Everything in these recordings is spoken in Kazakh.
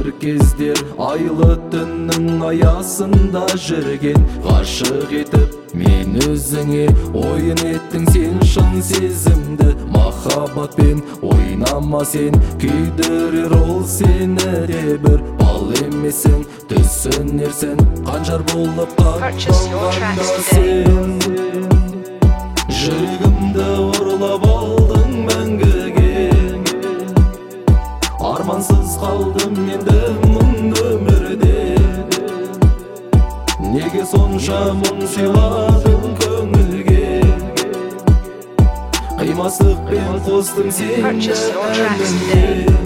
бір кездер айлы түннің аясында жүрген ғашық етіп мен өзіңе ойын еттің сен шын сезімді махаббатпен ойнама сен күйдірер ол сені де бір бал емесің түсінерсің қанжар болып қақпағанда сен жүрегімді ұрлап алдың мәңгіге армансыз қалдым енді мұң өмірде неге сонша мұң сыйладың көңілге қимастықпен қостың сен әнімде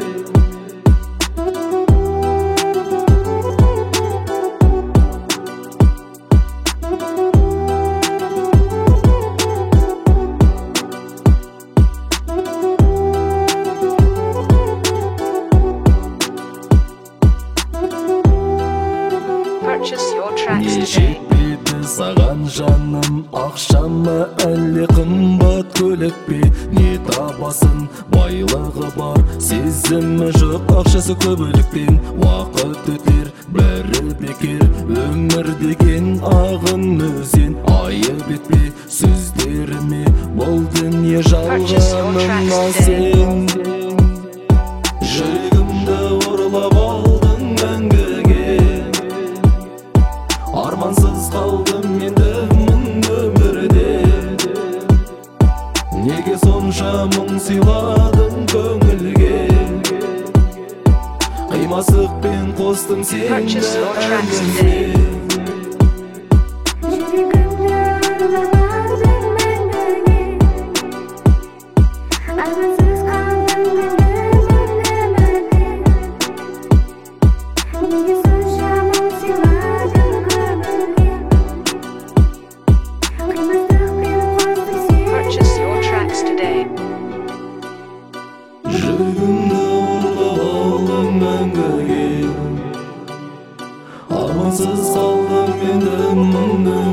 Жетпейді саған жаным ақшамы әлде қымбат көлік пе не табасын байлығы бар сезімі жоқ ақшасы көбіліктен уақыт өтер бәрі бекер өмір деген ағын өзен айып етпе сөздеріме бұл дүние жалғанына сен жүрегімді ұрлап алдың мәңгіге армансыз қалдым енді мұң өмірде неге сонша мұң сыйладың көңілге қимастықпен қостың сен әнімде жүрегімді ұрлап алдың мәңгіге армансыз қалдым енді мұң